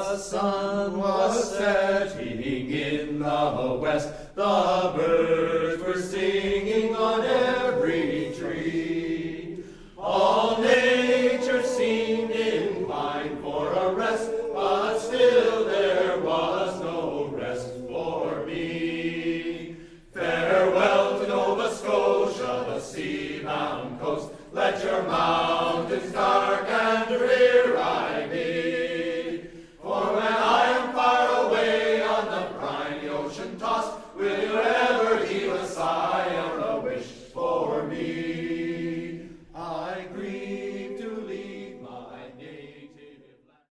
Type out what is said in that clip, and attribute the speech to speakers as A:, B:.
A: The sun was setting in the west, the birds were singing on every tree. All nature seemed inclined for a rest, but still there was no rest for me. Farewell to Nova Scotia, the sea-bound coast. Let your mouth